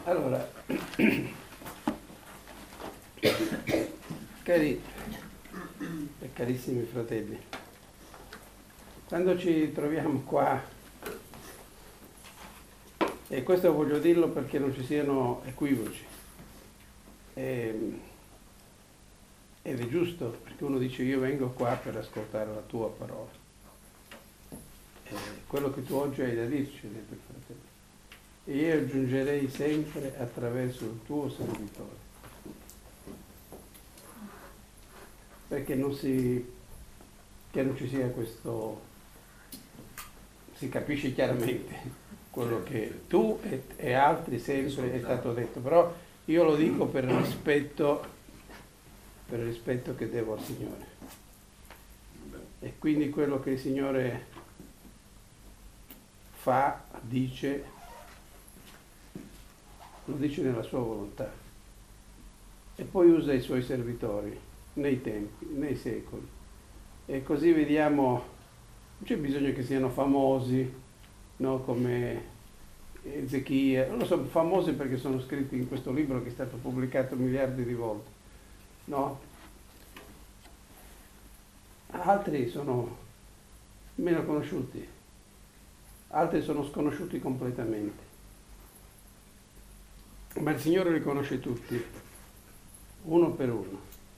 Allora, cari e carissimi fratelli, quando ci troviamo qua, e questo voglio dirlo perché non ci siano equivoci, ed è giusto, perché uno dice io vengo qua per ascoltare la tua parola, quello che tu oggi hai da dirci, detto il fratello. E io aggiungerei sempre attraverso il tuo servitore, perché che non ci sia questo, si capisce chiaramente quello che tu e altri sempre è stato detto, però io lo dico per il rispetto che devo al Signore. E quindi quello che il Signore fa, dice, lo dice nella sua volontà e poi usa i suoi servitori nei tempi, nei secoli, e così vediamo, non c'è bisogno che siano famosi, no? Come Ezechia, non lo so, famosi perché sono scritti in questo libro che è stato pubblicato miliardi di volte, no? Altri sono meno conosciuti, altri sono sconosciuti completamente. Ma il Signore li conosce tutti, uno per uno.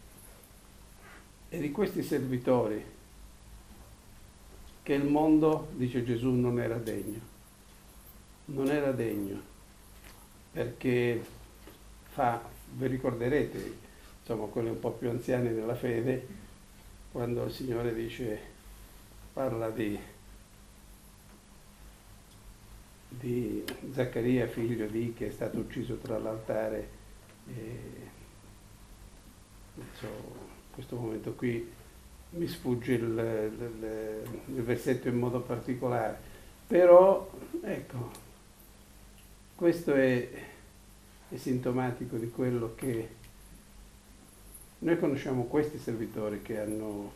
E di questi servitori che il mondo, dice Gesù, non era degno. Non era degno, perché vi ricorderete, insomma, quelli un po' più anziani nella fede, quando il Signore parla di Zaccaria, figlio di, che è stato ucciso tra l'altare in questo momento qui mi sfugge il versetto in modo particolare, però ecco, questo è sintomatico di quello che noi conosciamo, questi servitori che hanno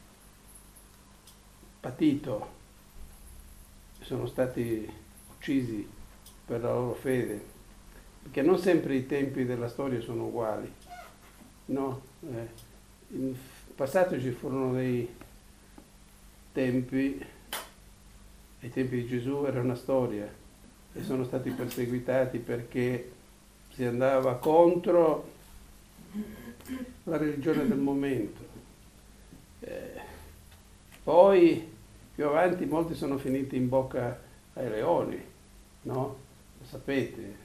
patito, sono stati uccisi per la loro fede, perché non sempre i tempi della storia sono uguali, no? In passato ci furono dei tempi, ai tempi di Gesù era una storia, e sono stati perseguitati perché si andava contro la religione del momento. Poi più avanti molti sono finiti in bocca ai leoni, no? Lo sapete,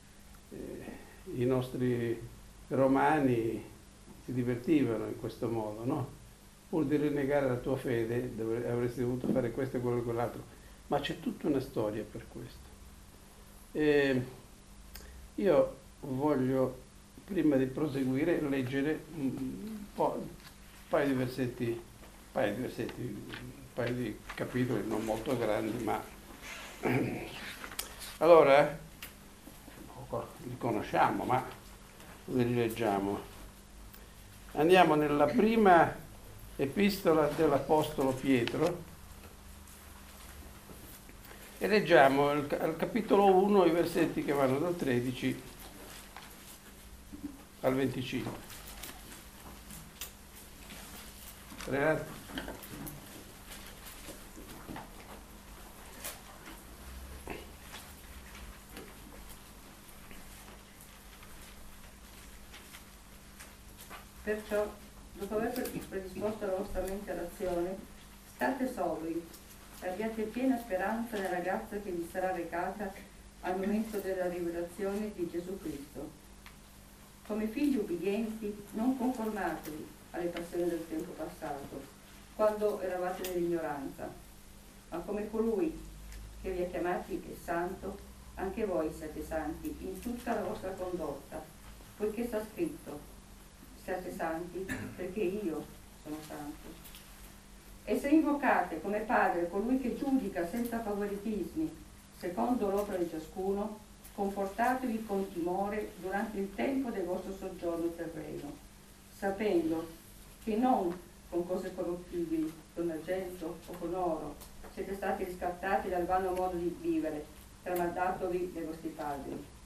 i nostri romani si divertivano in questo modo, no? Pur di rinnegare la tua fede avresti dovuto fare questo e quello e quell'altro, ma c'è tutta una storia per questo. Io voglio, prima di proseguire, leggere un paio di versetti, un paio di capitoli non molto grandi, ma allora li conosciamo, ma li rileggiamo. Andiamo nella prima epistola dell'Apostolo Pietro e leggiamo al capitolo 1 i versetti che vanno dal 13 al 25. Renato? Perciò, dopo aver predisposto la vostra mente all'azione, state sobri e abbiate piena speranza nella grazia che vi sarà recata al momento della rivelazione di Gesù Cristo. Come figli ubbidienti, non conformatevi alle passioni del tempo passato, quando eravate nell'ignoranza, ma come colui che vi ha chiamati è santo, anche voi siate santi in tutta la vostra condotta, poiché sta scritto: siate santi perché io sono santo. E se invocate come Padre colui che giudica senza favoritismi, secondo l'opera di ciascuno, confortatevi con timore durante il tempo del vostro soggiorno terreno, sapendo che non con cose corruttibili, con argento o con oro, siete stati riscattati dal vano modo di vivere, tramandatovi dai vostri padri,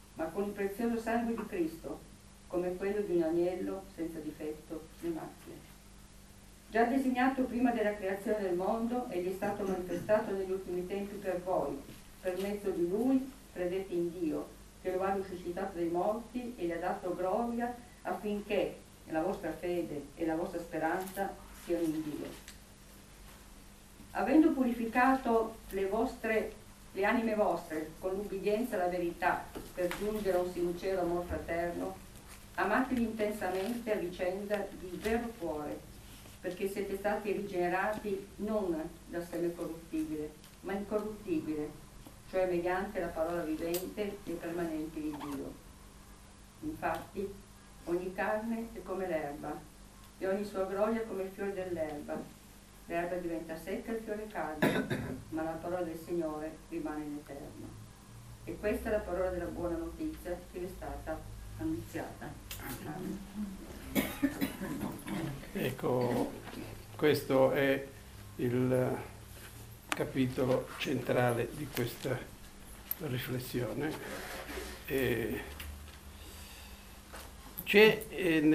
ma con il prezioso sangue di Cristo, come quello di un agnello senza difetto né macchia. Già designato prima della creazione del mondo, egli è stato manifestato negli ultimi tempi per voi, per mezzo di lui, credete in Dio, che lo ha risuscitato dai morti e gli ha dato gloria affinché la vostra fede e la vostra speranza siano in Dio. Avendo purificato le anime vostre con l'ubbidienza alla verità per giungere a un sincero amor fraterno, amatevi intensamente a vicenda di vero cuore, perché siete stati rigenerati non da seme corruttibile, ma incorruttibile, cioè mediante la parola vivente e permanente di Dio. Infatti, ogni carne è come l'erba, e ogni sua gloria come il fiore dell'erba. L'erba diventa secca e il fiore cade, ma la parola del Signore rimane in eterno. E questa è la parola della buona notizia che vi è stata annunziata. Amen. Ecco, questo è il capitolo centrale di questa riflessione. C'è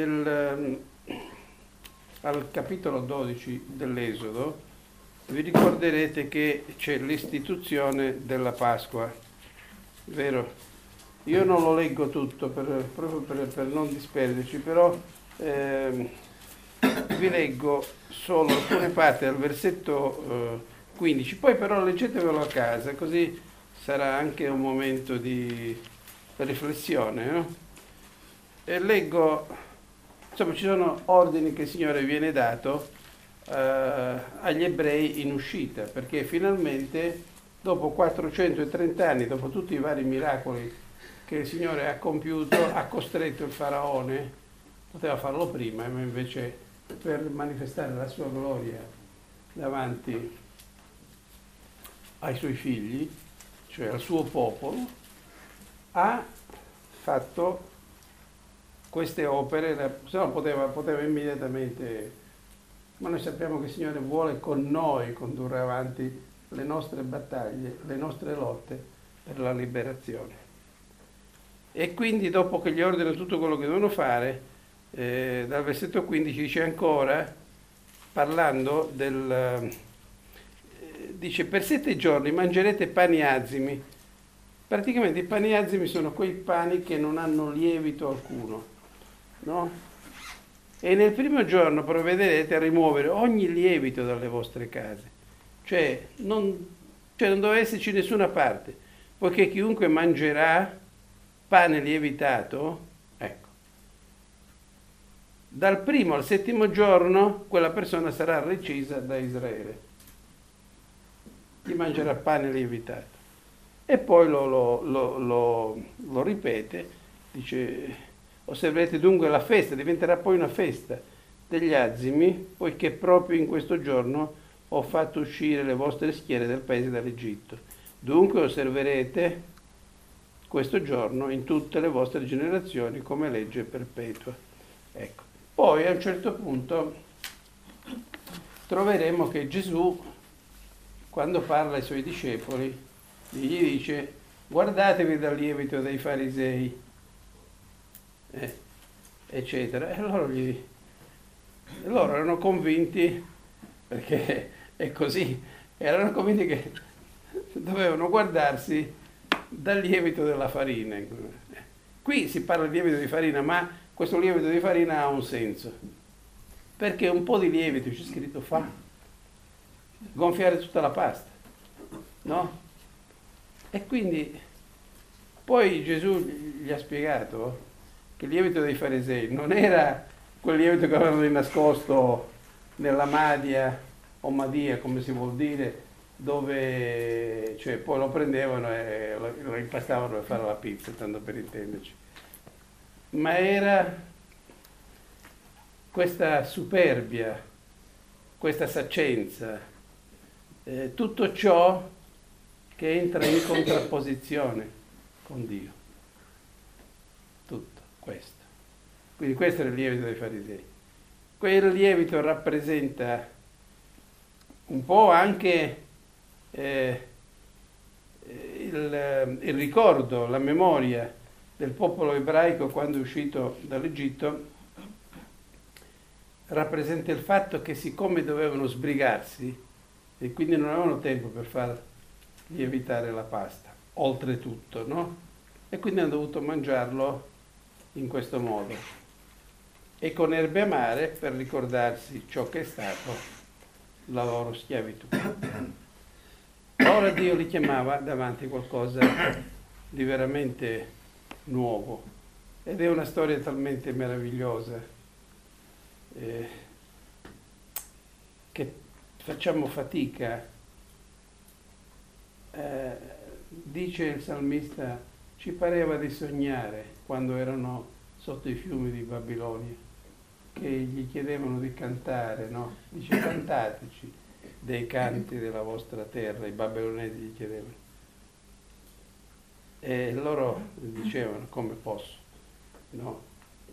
al capitolo 12 dell'Esodo, vi ricorderete che c'è l'istituzione della Pasqua, vero? Io non lo leggo tutto proprio per non disperderci, però vi leggo solo alcune parti dal versetto 15, poi però leggetevelo a casa, così sarà anche un momento di riflessione, no? E leggo, insomma, ci sono ordini che il Signore viene dato agli ebrei in uscita, perché finalmente dopo 430 anni, dopo tutti i vari miracoli che il Signore ha compiuto, ha costretto il faraone, poteva farlo prima, ma invece per manifestare la sua gloria davanti ai suoi figli, cioè al suo popolo, ha fatto queste opere, se no poteva immediatamente, ma noi sappiamo che il Signore vuole con noi condurre avanti le nostre battaglie, le nostre lotte per la liberazione. E quindi dopo che gli ordina tutto quello che devono fare, dal versetto 15 dice ancora, parlando dice: per 7 giorni mangerete pani azimi. Praticamente i pani azimi sono quei pani che non hanno lievito alcuno, no? E nel primo giorno provvederete a rimuovere ogni lievito dalle vostre case, cioè non deve esserci nessuna parte, poiché chiunque mangerà pane lievitato, ecco, dal primo al 7° giorno quella persona sarà recisa da Israele. Chi mangerà pane lievitato. E poi lo ripete, dice: osserverete dunque la festa, diventerà poi una festa degli azimi, poiché proprio in questo giorno ho fatto uscire le vostre schiere del paese dall'Egitto. Dunque osserverete questo giorno in tutte le vostre generazioni come legge perpetua. Ecco. Poi a un certo punto troveremo che Gesù, quando parla ai suoi discepoli, gli dice: guardatevi dal lievito dei farisei, eccetera. E loro erano convinti, perché è così, erano convinti che dovevano guardarsi dal lievito della farina. Qui si parla di lievito di farina, ma questo lievito di farina ha un senso, perché un po' di lievito, c'è scritto, fa gonfiare tutta la pasta, no? E quindi poi Gesù gli ha spiegato che il lievito dei farisei non era quel lievito che avevano nascosto nella madia o madia, come si vuol dire, dove cioè poi lo prendevano e lo impastavano per fare la pizza, tanto per intenderci. Ma era questa superbia, questa saccenza, tutto ciò che entra in contrapposizione con Dio. Tutto questo. Quindi questo è il lievito dei farisei. Quel lievito rappresenta un po' anche il ricordo, la memoria del popolo ebraico quando è uscito dall'Egitto rappresenta il fatto che siccome dovevano sbrigarsi e quindi non avevano tempo per far lievitare la pasta, oltretutto, no? E quindi hanno dovuto mangiarlo in questo modo e con erbe amare per ricordarsi ciò che è stato la loro schiavitù. Ora Dio li chiamava davanti a qualcosa di veramente nuovo ed è una storia talmente meravigliosa che facciamo fatica. Dice il salmista, ci pareva di sognare quando erano sotto i fiumi di Babilonia, che gli chiedevano di cantare, no? Dice cantateci dei canti della vostra terra, i babilonesi gli chiedevano. E loro dicevano come posso, no?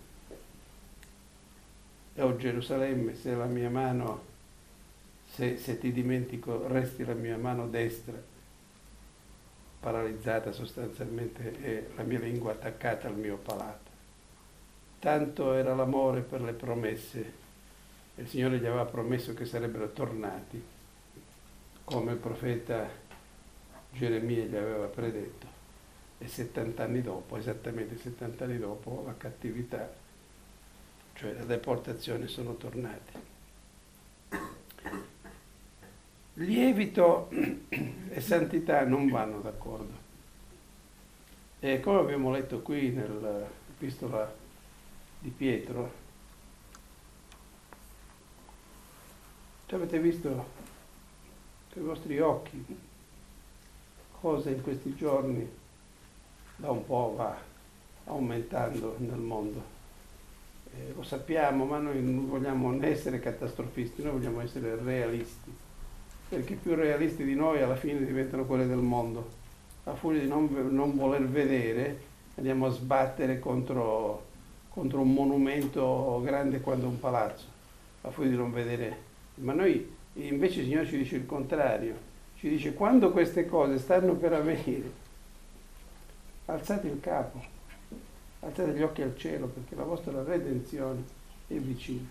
O Gerusalemme, se la mia mano, se ti dimentico, resti la mia mano destra paralizzata sostanzialmente e la mia lingua attaccata al mio palato. Tanto era l'amore per le promesse. Il Signore gli aveva promesso che sarebbero tornati, come il profeta Geremia gli aveva predetto. E 70 anni dopo, esattamente 70 anni dopo, la cattività, cioè la deportazione, sono tornati. Lievito e santità non vanno d'accordo. E come abbiamo letto qui nell'epistola di Pietro, avete visto con i vostri occhi cosa in questi giorni da un po' va aumentando nel mondo. Lo sappiamo, ma noi non vogliamo essere catastrofisti, noi vogliamo essere realisti, perché più realisti di noi alla fine diventano quelli del mondo. A furia di non voler vedere, andiamo a sbattere contro un monumento grande quanto un palazzo, a furia di non vedere. Ma noi, invece, il Signore ci dice il contrario, ci dice quando queste cose stanno per avvenire, alzate il capo, alzate gli occhi al cielo, perché la vostra redenzione è vicina.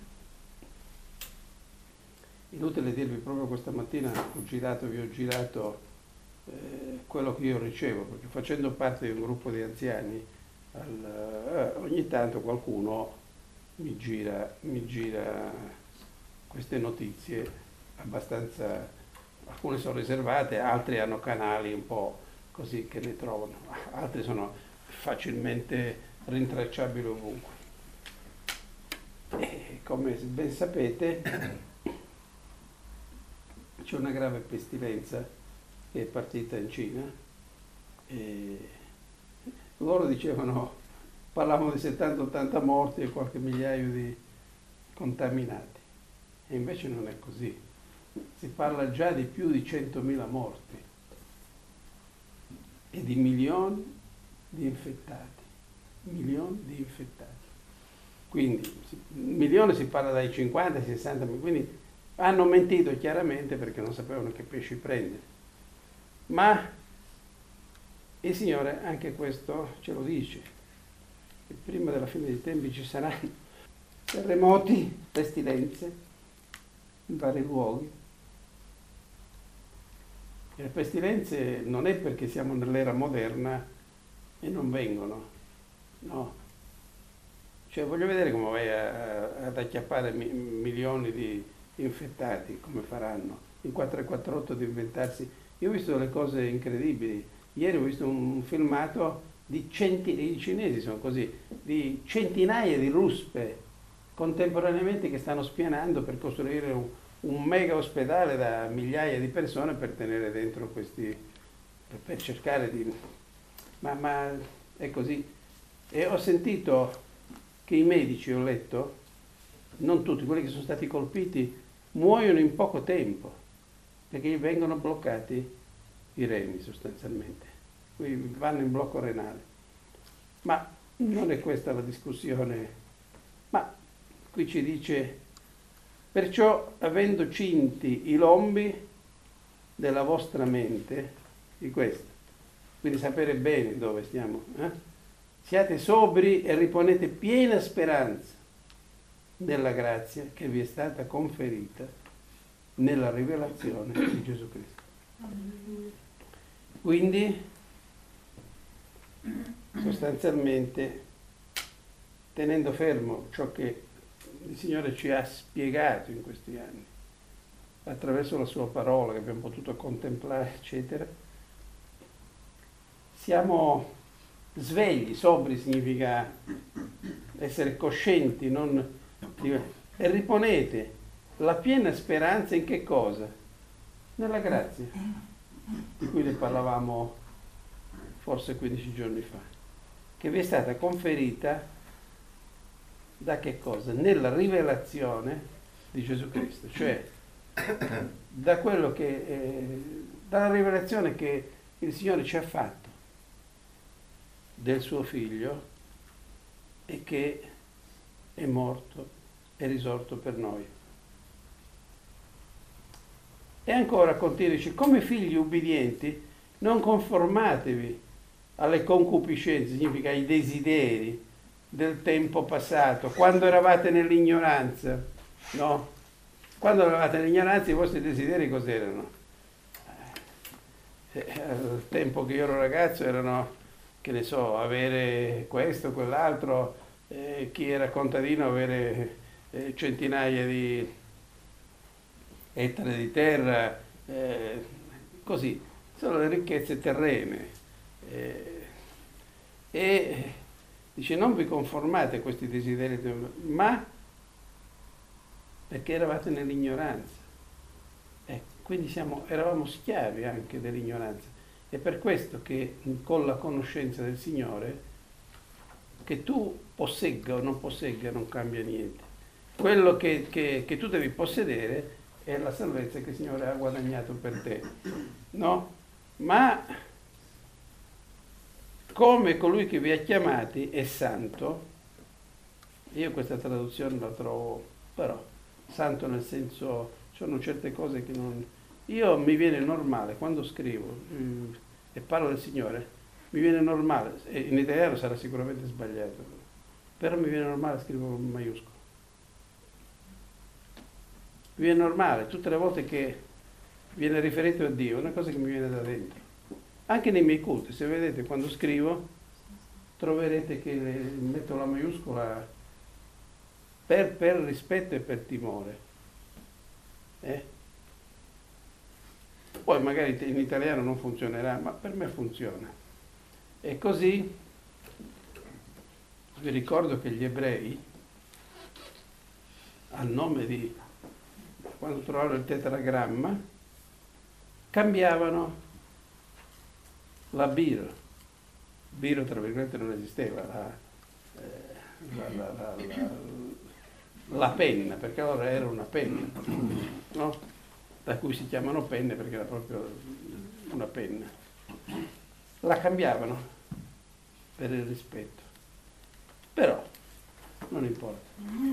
Inutile dirvi, proprio questa mattina vi ho girato quello che io ricevo, perché facendo parte di un gruppo di anziani, ogni tanto qualcuno mi gira queste notizie abbastanza, alcune sono riservate, altri hanno canali un po' così che ne trovano, altri sono facilmente rintracciabili ovunque. E come ben sapete c'è una grave pestilenza che è partita in Cina e loro dicevano, parlavano di 70-80 morti e qualche migliaio di contaminati, e invece non è così, si parla già di più di 100.000 morti e di milioni di infettati. Quindi milione si parla dai 50 ai 60, quindi hanno mentito chiaramente perché non sapevano che pesci prendere. Ma il Signore anche questo ce lo dice, che prima della fine dei tempi ci saranno terremoti, pestilenze in vari luoghi. E le pestilenze non è perché siamo nell'era moderna e non vengono, no. Cioè voglio vedere come vai ad acchiappare milioni di infettati, come faranno in 448 di inventarsi. Io ho visto delle cose incredibili. Ieri ho visto un filmato i cinesi sono così, di centinaia di ruspe contemporaneamente che stanno spianando per costruire un mega ospedale da migliaia di persone per tenere dentro questi, per cercare di... Ma è così. E ho sentito che i medici, ho letto, non tutti, quelli che sono stati colpiti, muoiono in poco tempo, perché gli vengono bloccati i reni sostanzialmente, quindi vanno in blocco renale. Ma non è questa la discussione, ma qui ci dice, perciò avendo cinti i lombi della vostra mente, di questo, quindi sapere bene dove stiamo, Siate sobri e riponete piena speranza nella grazia che vi è stata conferita nella rivelazione di Gesù Cristo. Quindi, sostanzialmente, tenendo fermo ciò che il Signore ci ha spiegato in questi anni, attraverso la sua parola che abbiamo potuto contemplare, eccetera, siamo svegli. Sobri significa essere coscienti, e riponete la piena speranza in che cosa? Nella grazia, di cui ne parlavamo forse 15 giorni fa, che vi è stata conferita da che cosa? Nella rivelazione di Gesù Cristo, cioè da quello dalla rivelazione che il Signore ci ha fatto del suo Figlio e che è morto e risorto per noi. E ancora continua, dice, come figli ubbidienti non conformatevi alle concupiscenze, significa ai desideri del tempo passato, quando eravate nell'ignoranza, no? Quando eravate nell'ignoranza i vostri desideri cos'erano? Al tempo che io ero ragazzo erano, che ne so, avere questo, quell'altro, chi era contadino avere centinaia di ettari di terra, così, sono le ricchezze terrene. E dice, non vi conformate a questi desideri, ma perché eravate nell'ignoranza. Quindi eravamo schiavi anche dell'ignoranza. È per questo che con la conoscenza del Signore, che tu possegga o non possegga non cambia niente. Quello che tu devi possedere è la salvezza che il Signore ha guadagnato per te, no? Ma come colui che vi ha chiamati è santo, io questa traduzione la trovo, però, santo nel senso, sono certe cose che non... Io mi viene normale, quando scrivo e parlo del Signore, mi viene normale, e in italiano sarà sicuramente sbagliato, però mi viene normale, scrivo in maiuscolo. Mi viene normale, tutte le volte che viene riferito a Dio, è una cosa che mi viene da dentro. Anche nei miei culti, se vedete quando scrivo, troverete che metto la maiuscola per rispetto e per timore. Poi magari in italiano non funzionerà, ma per me funziona. E così vi ricordo che gli ebrei, al nome di, quando trovavano il tetragramma, cambiavano la biro. Biro, tra virgolette, non esisteva, la penna, perché allora era una penna, no? Da cui si chiamano penne perché era proprio una penna. La cambiavano per il rispetto. Però, non importa.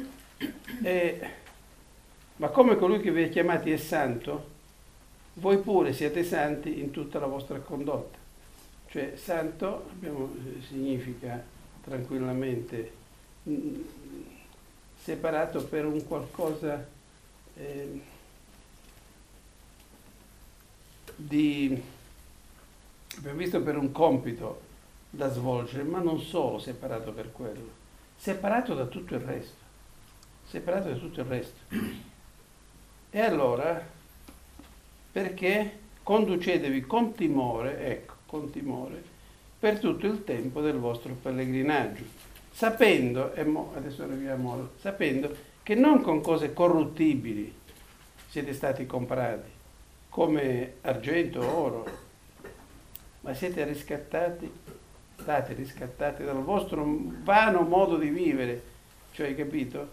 Ma come colui che vi ha chiamati è santo, voi pure siate santi in tutta la vostra condotta. Cioè, santo significa tranquillamente separato per un qualcosa abbiamo visto, per un compito da svolgere, ma non solo separato per quello, separato da tutto il resto, separato da tutto il resto. E allora, perché conducetevi con timore, per tutto il tempo del vostro pellegrinaggio, sapendo, adesso arriviamo, sapendo che non con cose corruttibili siete stati comprati, come argento o oro, ma state riscattati dal vostro vano modo di vivere, cioè, capito?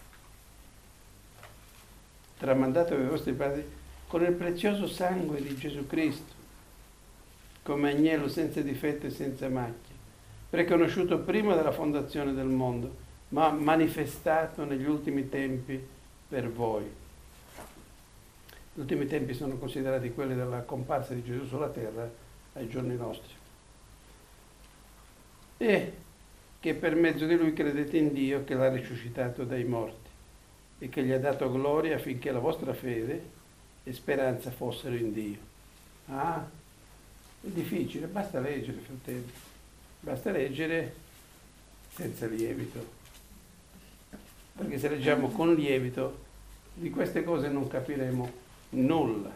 Tramandato ai vostri padri con il prezioso sangue di Gesù Cristo, come agnello senza difetto e senza macchia, preconosciuto prima della fondazione del mondo, ma manifestato negli ultimi tempi per voi. Gli ultimi tempi sono considerati quelli della comparsa di Gesù sulla terra ai giorni nostri. E che per mezzo di lui credete in Dio che l'ha risuscitato dai morti e che gli ha dato gloria affinché la vostra fede e speranza fossero in Dio. Ah, è difficile, basta leggere, fratelli, basta leggere senza lievito, perché se leggiamo con lievito di queste cose non capiremo nulla.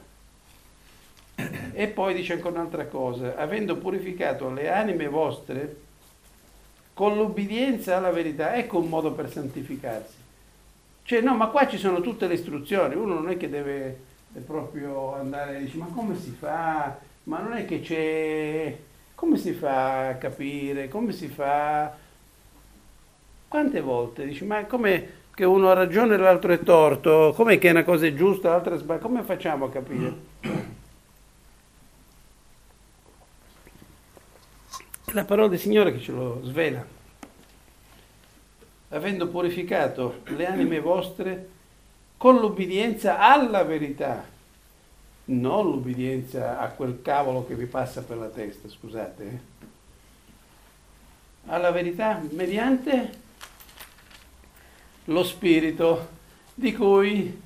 E poi dice ancora un'altra cosa: avendo purificato le anime vostre con l'ubbidienza alla verità. Ecco un modo per santificarsi. Cioè no, ma qua ci sono tutte le istruzioni, uno non è che deve proprio andare e dice ma come si fa? Ma non è che c'è... Come si fa a capire? Come si fa? Quante volte dici ma come che uno ha ragione e l'altro è torto? Com'è che una cosa è giusta e l'altra è sbagliata? Come facciamo a capire? È la parola del Signore che ce lo svela. Avendo purificato le anime vostre con l'ubbidienza alla verità, non l'ubbidienza a quel cavolo che vi passa per la testa, scusate, alla verità mediante lo Spirito di cui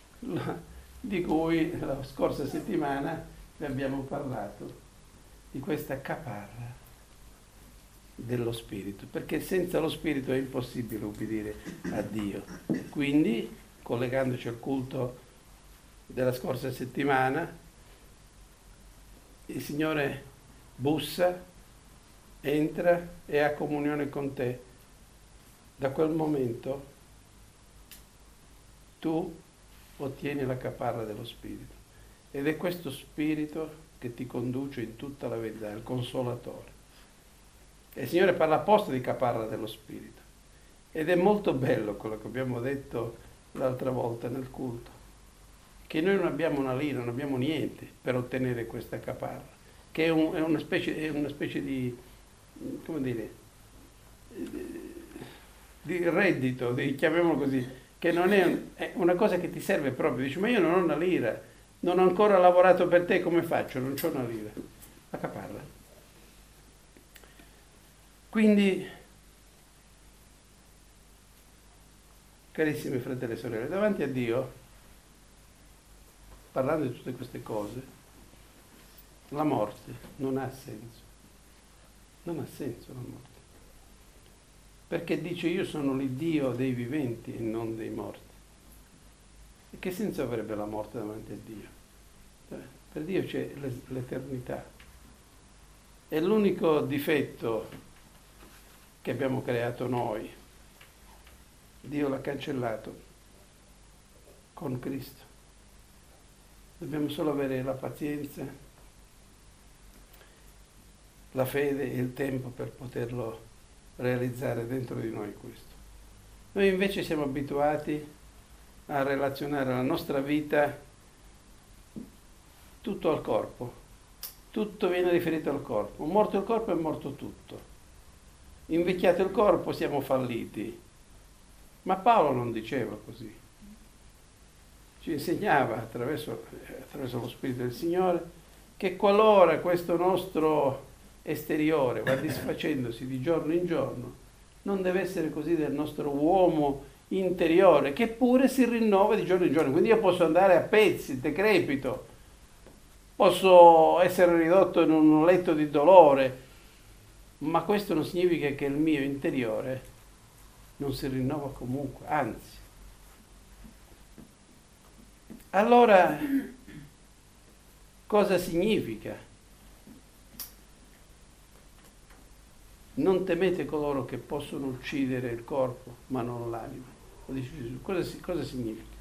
la scorsa settimana vi abbiamo parlato, di questa caparra dello Spirito, perché senza lo Spirito è impossibile ubbidire a Dio. Quindi, collegandoci al culto della scorsa settimana, il Signore bussa, entra e ha comunione con te. Da quel momento tu ottieni la caparra dello Spirito ed è questo Spirito che ti conduce in tutta la verità, il Consolatore. E il Signore parla apposta di caparra dello Spirito. Ed è molto bello quello che abbiamo detto l'altra volta nel culto, che noi non abbiamo una lira, non abbiamo niente per ottenere questa caparra, che è una specie di, come dire, di reddito, chiamiamolo così, che non è una cosa che ti serve proprio. Dici, ma io non ho una lira, non ho ancora lavorato per te, come faccio? Non c'ho una lira. La caparra. Quindi, carissimi fratelli e sorelle, davanti a Dio, parlando di tutte queste cose, la morte non ha senso. Non ha senso la morte. Perché dice io sono l'Iddio dei viventi e non dei morti. E che senso avrebbe la morte davanti a Dio? Per Dio c'è l'eternità. È l'unico difetto che abbiamo creato noi. Dio l'ha cancellato con Cristo. Dobbiamo solo avere la pazienza, la fede e il tempo per poterlo realizzare dentro di noi questo. Noi invece siamo abituati a relazionare la nostra vita tutto al corpo. Tutto viene riferito al corpo. Morto il corpo è morto tutto. Invecchiato il corpo siamo falliti. Ma Paolo non diceva così. Ci insegnava attraverso lo Spirito del Signore che qualora questo nostro esteriore va disfacendosi di giorno in giorno, non deve essere così del nostro uomo interiore, che pure si rinnova di giorno in giorno. Quindi io posso andare a pezzi, decrepito, posso essere ridotto in un letto di dolore, ma questo non significa che il mio interiore non si rinnova comunque, anzi. Allora, cosa significa? Non temete coloro che possono uccidere il corpo, ma non l'anima. Lo dice Gesù. Cosa significa?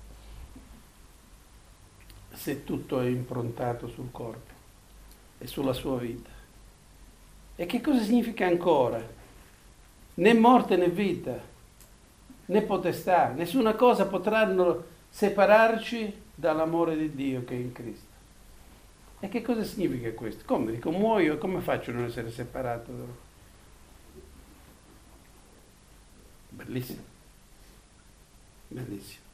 Se tutto è improntato sul corpo e sulla sua vita. E che cosa significa ancora? Né morte né vita, né potestà, nessuna cosa potranno separarci dall'amore di Dio che è in Cristo. E che cosa significa questo? Come? Dico, muoio, come faccio a non essere separato? Bellissimo. Bellissimo.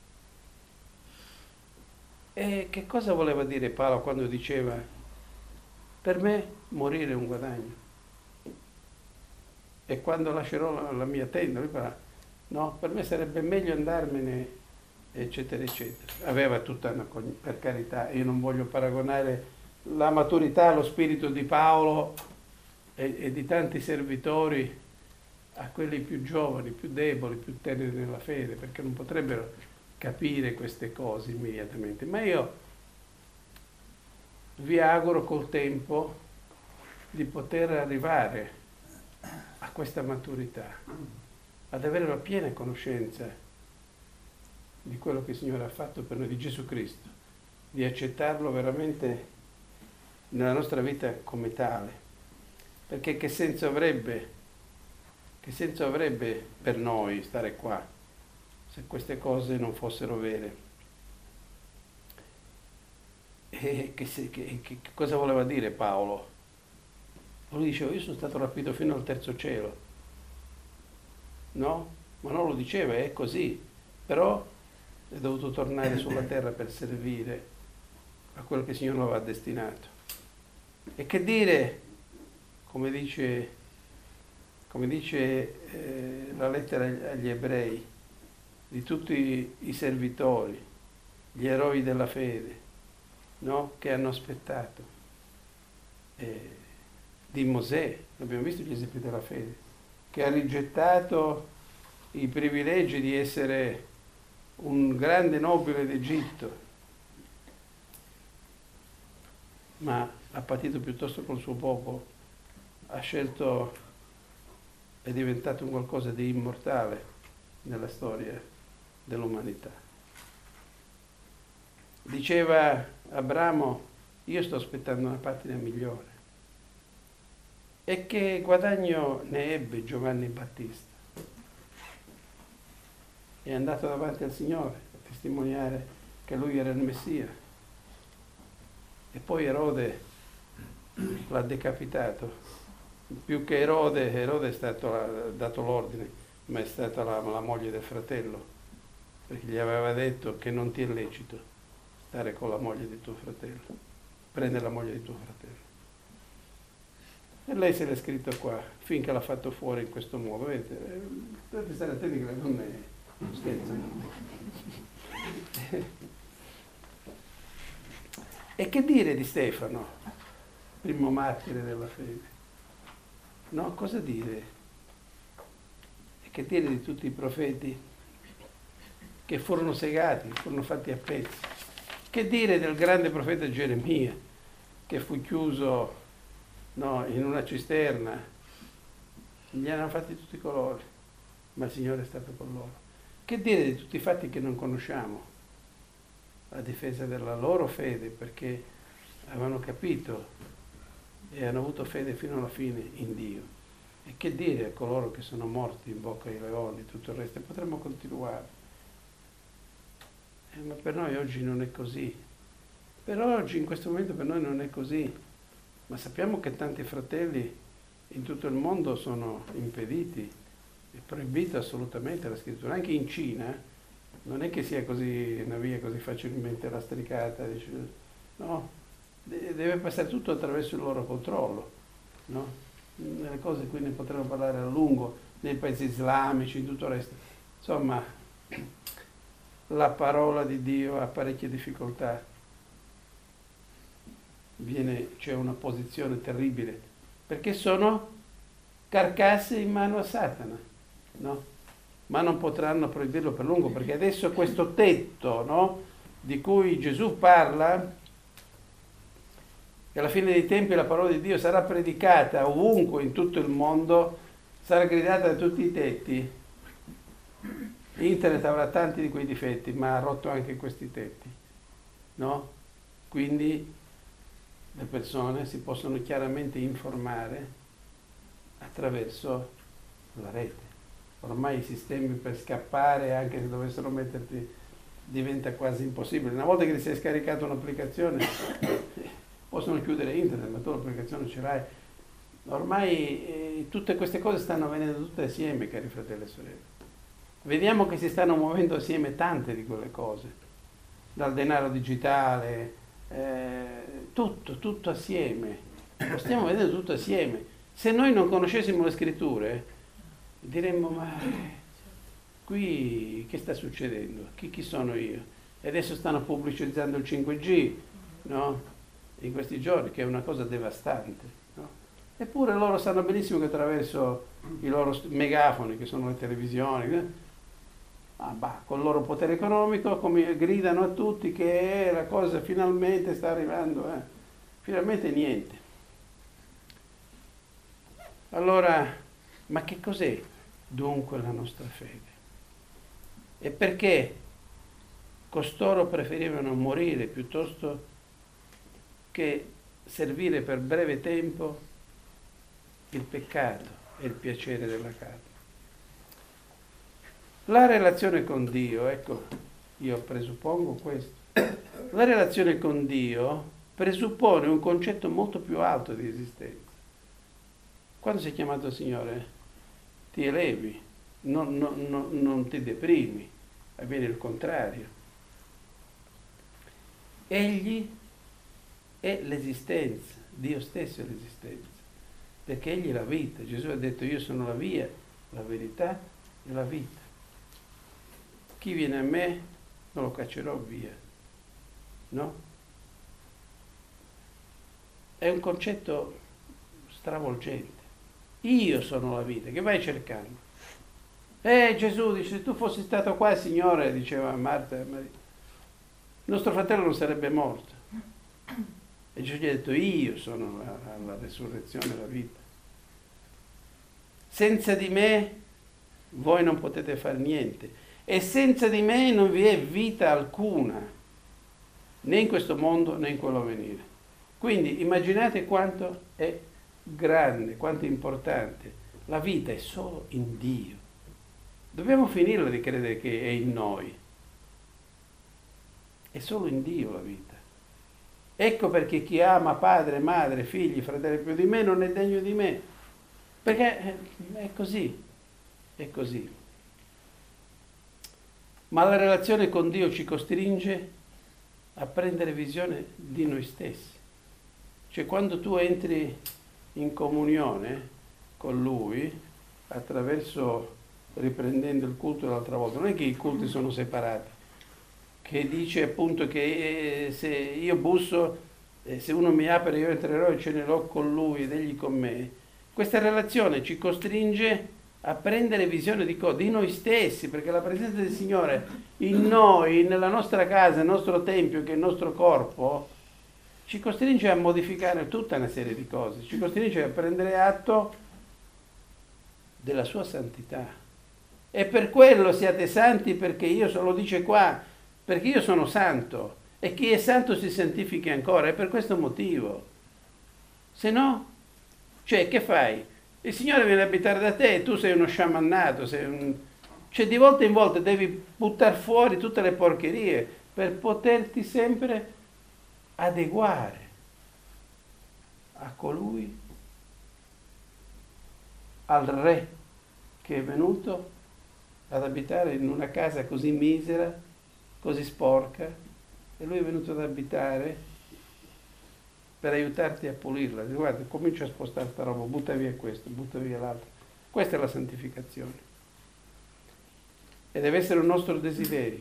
E che cosa voleva dire Paolo quando diceva per me morire è un guadagno? e quando lascerò la mia tenda, lui parla, no, per me sarebbe meglio andarmene, eccetera, eccetera. Aveva tutta una, per carità, io non voglio paragonare la maturità, lo spirito di Paolo e di tanti servitori a quelli più giovani, più deboli, più teneri nella fede, perché non potrebbero capire queste cose immediatamente. Ma io vi auguro col tempo di poter arrivare a questa maturità, ad avere la piena conoscenza di quello che il Signore ha fatto per noi, di Gesù Cristo, di accettarlo veramente nella nostra vita come tale, perché che senso avrebbe per noi stare qua se queste cose non fossero vere? E che cosa voleva dire Paolo? Lui diceva, io sono stato rapito fino al terzo cielo, no? Ma non lo diceva, è così, però è dovuto tornare sulla terra per servire a quello che il Signore lo aveva destinato. E che dire, come dice la lettera agli ebrei, di tutti i servitori, gli eroi della fede, no? Che hanno aspettato, di Mosè, abbiamo visto gli esempi della fede, che ha rigettato i privilegi di essere un grande nobile d'Egitto, ma ha patito piuttosto col suo popolo, ha scelto, è diventato un qualcosa di immortale nella storia dell'umanità. Diceva Abramo, io sto aspettando una patria migliore. E che guadagno ne ebbe Giovanni Battista? È andato davanti al Signore a testimoniare che lui era il Messia. E poi Erode l'ha decapitato. Più che Erode è stato dato l'ordine, ma è stata la moglie del fratello, perché gli aveva detto che non ti è lecito stare con la moglie di tuo fratello, prendere la moglie di tuo fratello. E lei se l'è scritto qua, finché l'ha fatto fuori in questo modo. Vedete, dovete stare attenti che le donne scherzano. E che dire di Stefano, primo martire della fede? No, cosa dire? E che dire di tutti i profeti che furono segati, furono fatti a pezzi? Che dire del grande profeta Geremia, che fu chiuso, no, in una cisterna? Gli hanno fatti tutti i colori, ma il Signore è stato con loro. Che dire di tutti i fatti che non conosciamo, a difesa della loro fede, perché avevano capito e hanno avuto fede fino alla fine in Dio. E che dire a coloro che sono morti in bocca ai leoni, tutto il resto, e potremmo continuare. Ma per noi oggi non è così. Per oggi, in questo momento, per noi non è così. Ma sappiamo che tanti fratelli in tutto il mondo sono impediti, è proibito assolutamente la scrittura. Anche in Cina non è che sia così una via così facilmente lastricata, no? Deve passare tutto attraverso il loro controllo, no? Nelle cose qui ne potremo parlare a lungo, nei paesi islamici, in tutto il resto. Insomma, la parola di Dio ha parecchie difficoltà. C'è una posizione terribile, perché sono carcasse in mano a Satana, no? Ma non potranno proibirlo per lungo, perché adesso questo tetto, no, di cui Gesù parla, che alla fine dei tempi la parola di Dio sarà predicata ovunque in tutto il mondo, sarà gridata da tutti i tetti. Internet avrà tanti di quei difetti, ma ha rotto anche questi tetti, no? Quindi le persone si possono chiaramente informare attraverso la rete. Ormai i sistemi per scappare, anche se dovessero metterti, diventa quasi impossibile. Una volta che ti sei scaricato un'applicazione, possono chiudere internet, ma tu l'applicazione ce l'hai. Ormai tutte queste cose stanno avvenendo tutte assieme, cari fratelli e sorelle. Vediamo che si stanno muovendo assieme tante di quelle cose, dal denaro digitale, tutto assieme. Lo stiamo vedendo tutto assieme. Se noi non conoscessimo le scritture, Diremmo, ma qui che sta succedendo? Chi sono io? E adesso stanno pubblicizzando il 5G, no? In questi giorni, che è una cosa devastante, no? Eppure loro sanno benissimo che attraverso i loro megafoni, che sono le televisioni, con il loro potere economico, come gridano a tutti che la cosa finalmente sta arrivando, finalmente niente. Allora, ma che cos'è dunque la nostra fede? E perché costoro preferivano morire piuttosto che servire per breve tempo il peccato e il piacere della carne? La relazione con Dio, ecco, io presuppongo questo, la relazione con Dio presuppone un concetto molto più alto di esistenza. Quando sei chiamato Signore, ti elevi, non ti deprimi, avviene il contrario. Egli è l'esistenza, Dio stesso è l'esistenza, perché Egli è la vita. Gesù ha detto: io sono la via, la verità e la vita. Chi viene a me non lo caccerò via, no? È un concetto stravolgente. Io sono la vita, che vai cercando? Gesù dice: se tu fossi stato qua, Signore, diceva Marta e Maria, il nostro fratello non sarebbe morto. E Gesù gli ha detto: io sono la resurrezione e la vita. Senza di me voi non potete fare niente. E senza di me non vi è vita alcuna, né in questo mondo né in quello a venire. Quindi immaginate quanto è grande, quanto è importante. La vita è solo in Dio. Dobbiamo finirla di credere che è in noi. È solo in Dio la vita. Ecco perché chi ama padre, madre, figli, fratelli più di me non è degno di me. Perché è così, è così. Ma la relazione con Dio ci costringe a prendere visione di noi stessi. Cioè, quando tu entri in comunione con Lui, attraverso, riprendendo il culto dell'altra volta, non è che i culti sono separati, che dice appunto che se io busso, se uno mi apre io entrerò e cenerò con Lui ed Egli con me. Questa relazione ci costringe a prendere visione di noi stessi, perché la presenza del Signore in noi, nella nostra casa, nel nostro tempio, che è il nostro corpo, ci costringe a modificare tutta una serie di cose, ci costringe a prendere atto della sua santità. E per quello siate santi, perché lo dice qua, perché io sono santo, e chi è santo si santifichi ancora, è per questo motivo. Se no, cioè, che fai? Il Signore viene a abitare da te e tu sei uno sciamannato, cioè di volta in volta devi buttare fuori tutte le porcherie per poterti sempre adeguare a colui, al Re che è venuto ad abitare in una casa così misera, così sporca, e Lui è venuto ad abitare per aiutarti a pulirla. Guarda, comincia a spostare sta roba, butta via questo, butta via l'altro. Questa è la santificazione. E deve essere un nostro desiderio.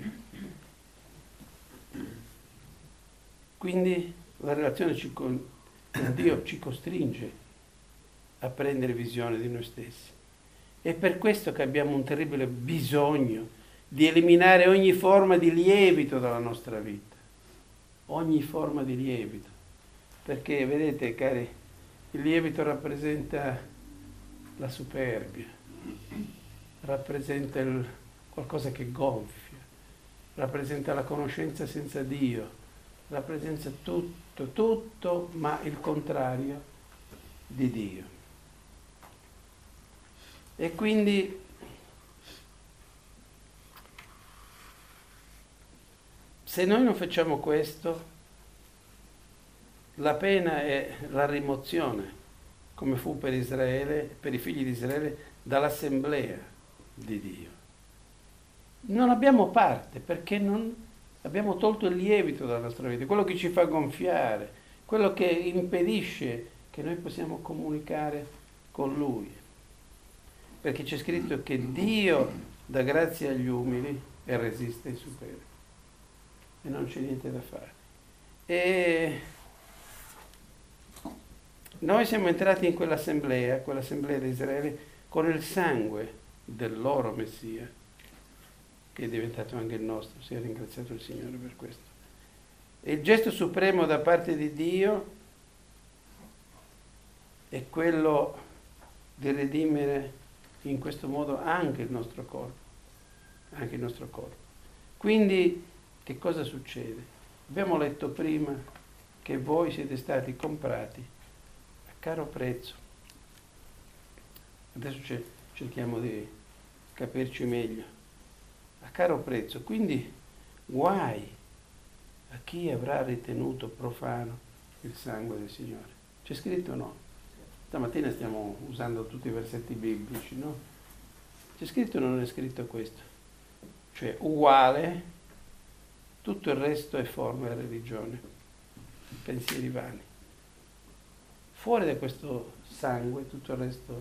Quindi la relazione con Dio ci costringe a prendere visione di noi stessi. È per questo che abbiamo un terribile bisogno di eliminare ogni forma di lievito dalla nostra vita. Ogni forma di lievito. Perché, vedete, cari, il lievito rappresenta la superbia, rappresenta qualcosa che gonfia, rappresenta la conoscenza senza Dio, rappresenta tutto, ma il contrario di Dio. E quindi se noi non facciamo questo, la pena è la rimozione, come fu per Israele, per i figli di Israele, dall'assemblea di Dio. Non abbiamo parte perché non abbiamo tolto il lievito dalla nostra vita, quello che ci fa gonfiare, quello che impedisce che noi possiamo comunicare con Lui. perché c'è scritto che Dio dà grazia agli umili e resiste ai superiori. E non c'è niente da fare. E noi siamo entrati in quell'assemblea di Israele, con il sangue del loro Messia, che è diventato anche il nostro. Sia ringraziato il Signore per questo. E il gesto supremo da parte di Dio è quello di redimere in questo modo anche il nostro corpo. Anche il nostro corpo. Quindi, che cosa succede? Abbiamo letto prima che voi siete stati comprati a caro prezzo. Adesso cerchiamo di capirci meglio. A caro prezzo. Quindi, guai a chi avrà ritenuto profano il sangue del Signore. C'è scritto o no? Stamattina stiamo usando tutti i versetti biblici, no? C'è scritto o non è scritto questo? Cioè, uguale, tutto il resto è forma di religione, pensieri vani. Fuori da questo sangue, tutto il resto.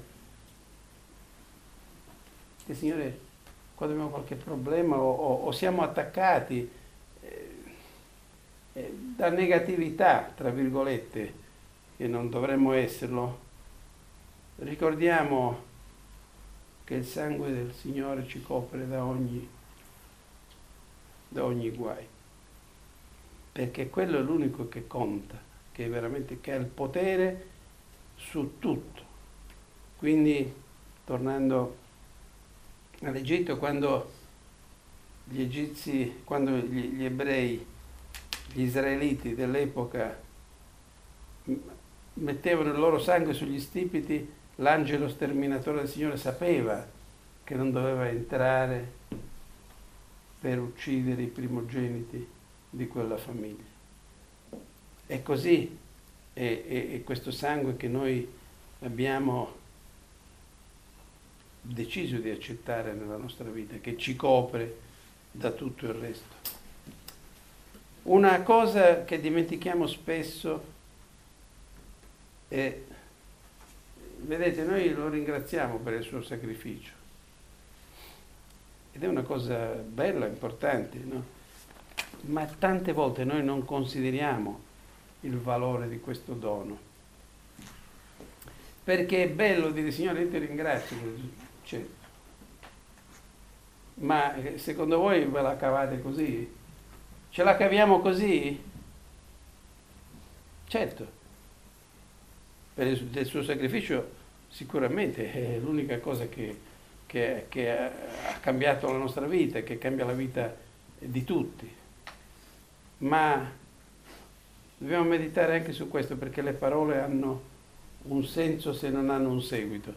Il Signore, quando abbiamo qualche problema o siamo attaccati da negatività, tra virgolette, che non dovremmo esserlo, ricordiamo che il sangue del Signore ci copre da ogni guai, perché quello è l'unico che conta, che veramente che ha il potere su tutto. Quindi, tornando all'Egitto, quando gli ebrei, gli israeliti dell'epoca mettevano il loro sangue sugli stipiti, l'angelo sterminatore del Signore sapeva che non doveva entrare per uccidere i primogeniti di quella famiglia. E così è questo sangue che noi abbiamo deciso di accettare nella nostra vita, che ci copre da tutto il resto. Una cosa che dimentichiamo spesso è, vedete, noi lo ringraziamo per il suo sacrificio, ed è una cosa bella, importante, no? Ma tante volte noi non consideriamo il valore di questo dono, perché è bello dire: Signore, io ti ringrazio, certo, ma secondo voi ve la cavate così? Ce la caviamo così? Certo, del suo sacrificio sicuramente è l'unica cosa che ha cambiato la nostra vita, che cambia la vita di tutti. Ma dobbiamo meditare anche su questo, perché le parole hanno un senso se non hanno un seguito.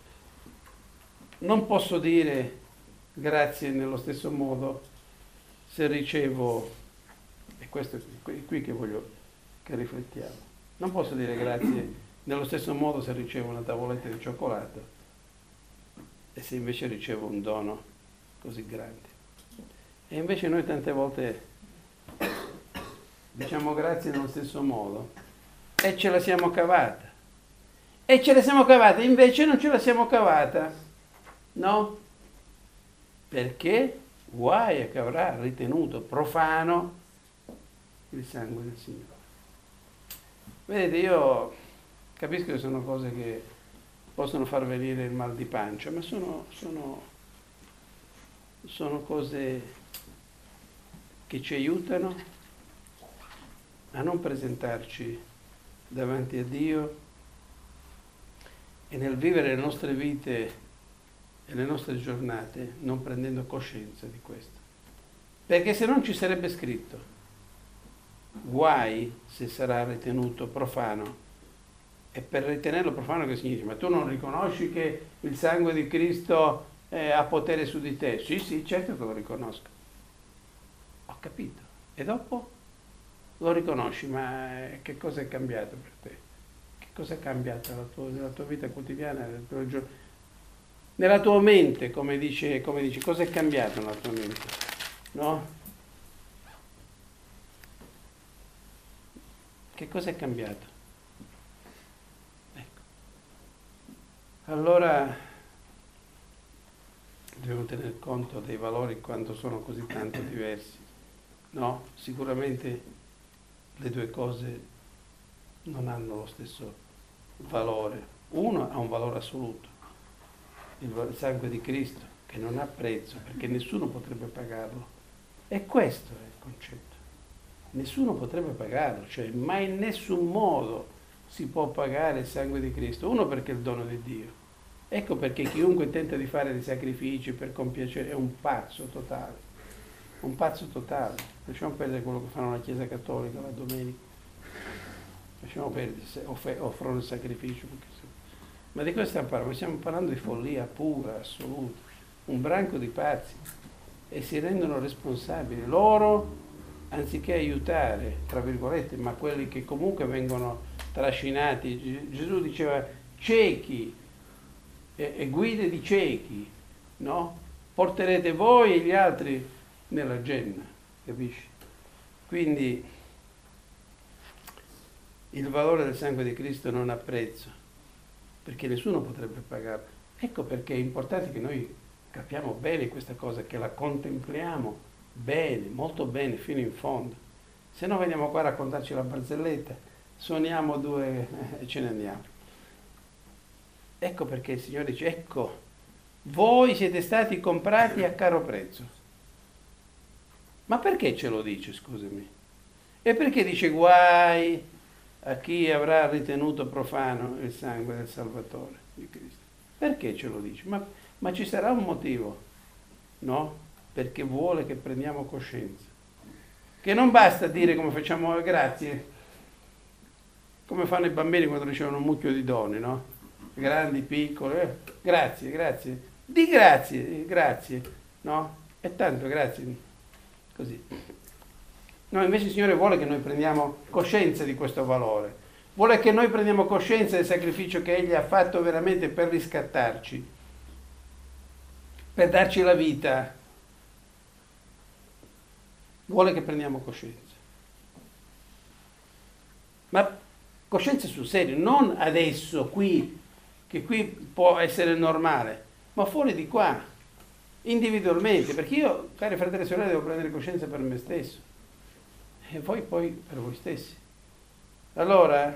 Non posso dire grazie nello stesso modo se ricevo, e questo è qui che voglio che riflettiamo, non posso dire grazie nello stesso modo se ricevo una tavoletta di cioccolato e se invece ricevo un dono così grande. E invece noi tante volte diciamo grazie nello stesso modo e ce la siamo cavata. E ce la siamo cavata, invece non ce la siamo cavata, no? Perché guai a che avrà ritenuto profano il sangue del Signore. Vedete, io capisco che sono cose che possono far venire il mal di pancia, ma sono cose che ci aiutano a non presentarci davanti a Dio e nel vivere le nostre vite e le nostre giornate non prendendo coscienza di questo. Perché se non ci sarebbe scritto guai se sarà ritenuto profano. E per ritenerlo profano che significa? Ma tu non riconosci che il sangue di Cristo ha potere su di te? Sì, certo che lo riconosco. Ho capito. E dopo? Lo riconosci, ma che cosa è cambiato per te? Che cosa è cambiato nella tua vita quotidiana, nella tua mente, come dice, cosa è cambiato nella tua mente? No? Che cosa è cambiato? Ecco. Allora dobbiamo tener conto dei valori quando sono così tanto diversi. No, sicuramente le due cose non hanno lo stesso valore. Uno ha un valore assoluto, il sangue di Cristo, che non ha prezzo, perché nessuno potrebbe pagarlo. E questo è il concetto. Nessuno potrebbe pagarlo, cioè mai in nessun modo si può pagare il sangue di Cristo. Uno, perché è il dono di Dio. Ecco perché chiunque tenta di fare dei sacrifici per compiacere è un pazzo totale. Un pazzo totale. Lasciamo perdere quello che fanno la Chiesa Cattolica la domenica. Lasciamo perdere se offrono il sacrificio. Ma di cosa stiamo parlando? Stiamo parlando di follia pura, assoluta. Un branco di pazzi. E si rendono responsabili. Loro, anziché aiutare, tra virgolette, ma quelli che comunque vengono trascinati. Gesù diceva ciechi e guide di ciechi, no? Porterete voi e gli altri nella genna, capisci? Quindi il valore del sangue di Cristo non ha prezzo, perché nessuno potrebbe pagarlo. Ecco perché è importante che noi capiamo bene questa cosa, che la contempliamo bene, molto bene, fino in fondo. Se no veniamo qua a raccontarci la barzelletta, suoniamo due e ce ne andiamo. Ecco perché il Signore dice, ecco, voi siete stati comprati a caro prezzo. Ma perché ce lo dice, scusami? E perché dice guai a chi avrà ritenuto profano il sangue del Salvatore di Cristo? Perché ce lo dice? Ma ci sarà un motivo, no? Perché vuole che prendiamo coscienza. Che non basta dire come facciamo grazie, come fanno i bambini quando ricevono un mucchio di doni, no? Grandi, piccoli, grazie, grazie, di grazie, no? E tanto grazie, così. No, invece il Signore vuole che noi prendiamo coscienza di questo valore, vuole che noi prendiamo coscienza del sacrificio che Egli ha fatto veramente per riscattarci, per darci la vita, vuole che prendiamo coscienza. Ma coscienza sul serio, non adesso, qui, che qui può essere normale, ma fuori di qua, individualmente, perché io, cari fratelli e sorelle, devo prendere coscienza per me stesso e voi poi per voi stessi. Allora,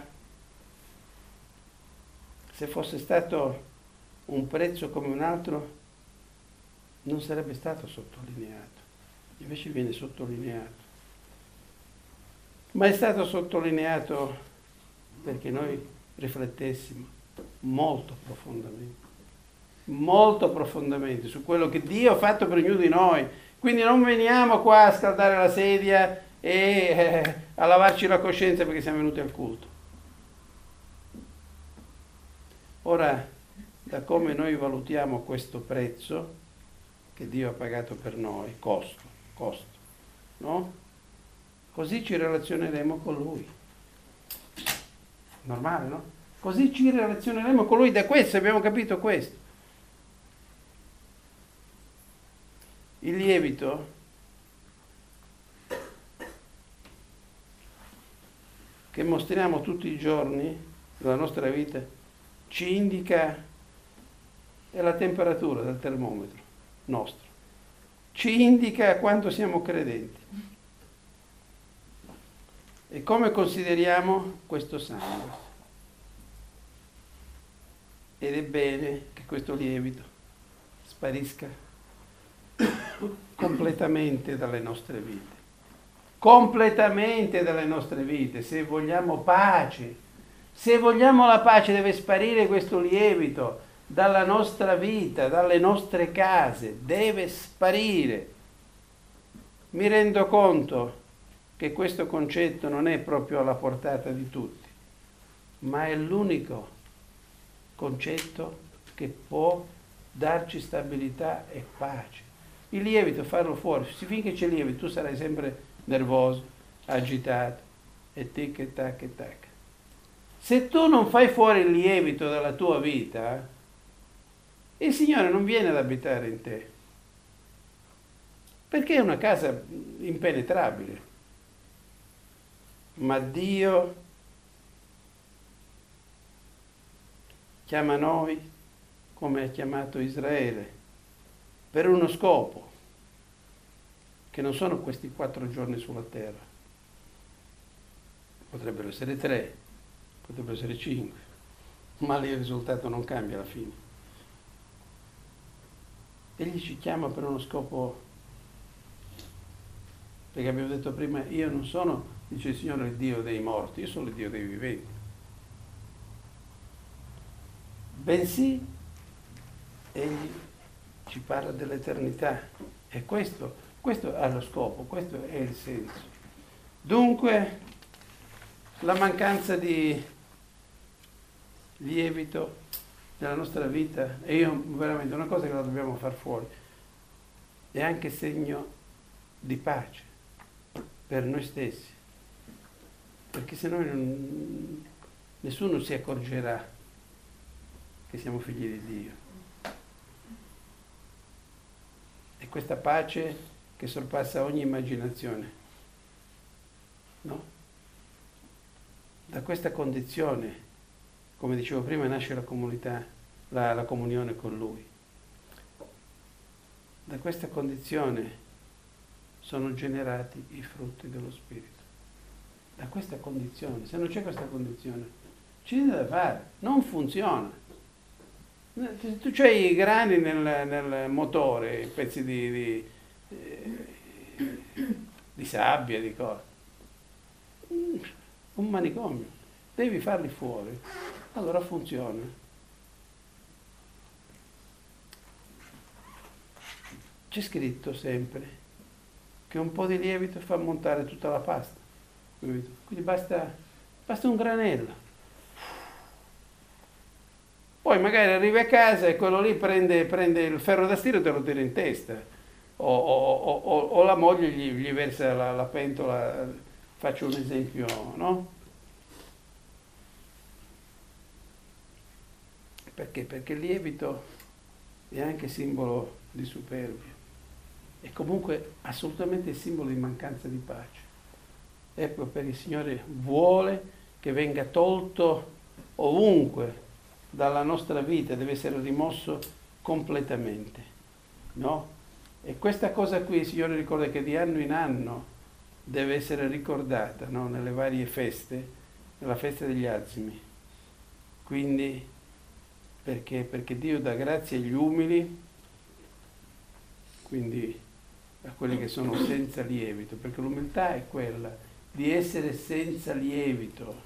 se fosse stato un prezzo come un altro, non sarebbe stato sottolineato, invece viene sottolineato. Ma è stato sottolineato perché noi riflettessimo molto profondamente su quello che Dio ha fatto per ognuno di noi. Quindi non veniamo qua a scaldare la sedia e a lavarci la coscienza perché siamo venuti al culto. Ora, da come noi valutiamo questo prezzo che Dio ha pagato per noi, costo, no? Così ci relazioneremo con Lui. Normale, no? Così ci relazioneremo con Lui. Da questo abbiamo capito questo. Il lievito che mostriamo tutti i giorni della nostra vita ci indica è la temperatura del termometro nostro. Ci indica quanto siamo credenti. E come consideriamo questo sangue. Ed è bene che questo lievito sparisca completamente dalle nostre vite. Completamente dalle nostre vite. Se vogliamo pace, se vogliamo la pace, deve sparire questo lievito dalla nostra vita, dalle nostre case. Deve sparire. Mi rendo conto che questo concetto non è proprio alla portata di tutti, ma è l'unico concetto che può darci stabilità e pace. Il lievito, farlo fuori, finché c'è lievito tu sarai sempre nervoso, agitato, e tic e tac e tac. Se tu non fai fuori il lievito dalla tua vita, il Signore non viene ad abitare in te, perché è una casa impenetrabile. Ma Dio chiama noi come ha chiamato Israele per uno scopo, che non sono questi 4 giorni sulla terra. Potrebbero essere 3, potrebbero essere 5, ma lì il risultato non cambia alla fine. Egli ci chiama per uno scopo, perché abbiamo detto prima, io non sono, dice il Signore, il Dio dei morti, io sono il Dio dei viventi. Bensì, egli ci parla dell'eternità, e questo ha lo scopo, questo è il senso. Dunque, la mancanza di lievito nella nostra vita, e io veramente una cosa che la dobbiamo far fuori, è anche segno di pace per noi stessi, perché se noi nessuno si accorgerà che siamo figli di Dio. E questa pace che sorpassa ogni immaginazione, no? Da questa condizione, come dicevo prima, nasce la comunità, la comunione con Lui. Da questa condizione sono generati i frutti dello Spirito. Da questa condizione, se non c'è questa condizione, c'è niente da fare, non funziona. Tu c'hai i grani nel motore, i pezzi di sabbia, di cose. Un manicomio. Devi farli fuori, allora funziona. C'è scritto sempre che un po' di lievito fa montare tutta la pasta. Quindi basta un granello. Poi magari arrivi a casa e quello lì prende il ferro da stiro e te lo tira in testa. O la moglie gli versa la pentola, faccio un esempio, no? Perché? Perché il lievito è anche simbolo di superbia. È comunque assolutamente simbolo di mancanza di pace. Ecco, per il Signore vuole che venga tolto ovunque dalla nostra vita, deve essere rimosso completamente, no? E questa cosa qui il Signore ricorda che di anno in anno deve essere ricordata, no? Nelle varie feste, nella festa degli azimi. Quindi, perché? Perché Dio dà grazia agli umili, quindi a quelli che sono senza lievito, perché l'umiltà è quella di essere senza lievito.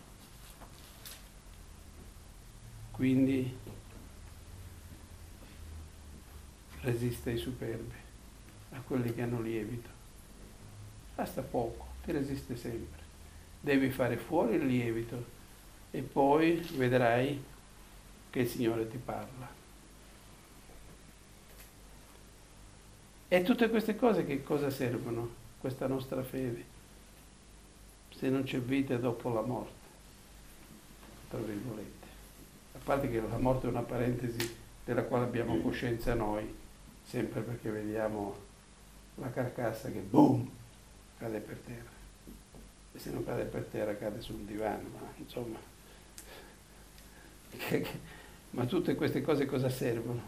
Quindi resiste ai superbi, a quelli che hanno lievito. Basta poco, ti resiste sempre. Devi fare fuori il lievito e poi vedrai che il Signore ti parla. E tutte queste cose che cosa servono? Questa nostra fede, se non c'è vita dopo la morte, tra virgolette. A parte che la morte è una parentesi della quale abbiamo coscienza noi, sempre perché vediamo la carcassa che boom, cade per terra. E se non cade per terra cade sul divano, ma insomma. Ma tutte queste cose cosa servono?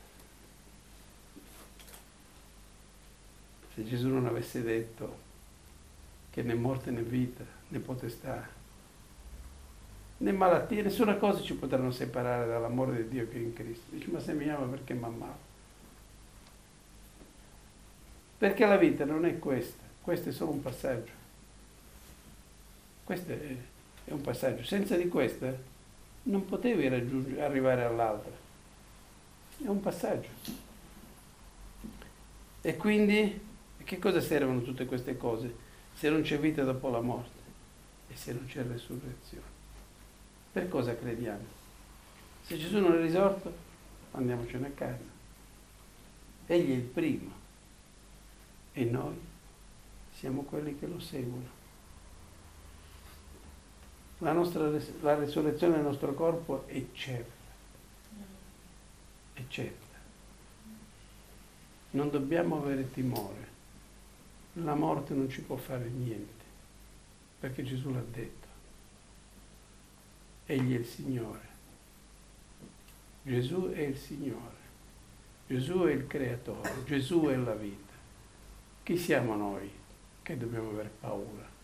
Se Gesù non avesse detto che né morte né vita, né potestà, né malattie, nessuna cosa ci potranno separare dall'amore di Dio che è in Cristo. Dici, ma se mi ama perché mi ammalo? Perché la vita non è questa, questo è solo un passaggio. Questo è un passaggio. Senza di questa non potevi arrivare all'altra. È un passaggio. E quindi, che cosa servono tutte queste cose se non c'è vita dopo la morte e se non c'è resurrezione? Per cosa crediamo? Se Gesù non è risorto, andiamocene a casa. Egli è il primo e noi siamo quelli che lo seguono. La resurrezione del nostro corpo è certa. È certa. Non dobbiamo avere timore. La morte non ci può fare niente, perché Gesù l'ha detto. Egli è il Signore. Gesù è il Signore. Gesù è il creatore, Gesù è la vita. Chi siamo noi che dobbiamo aver paura?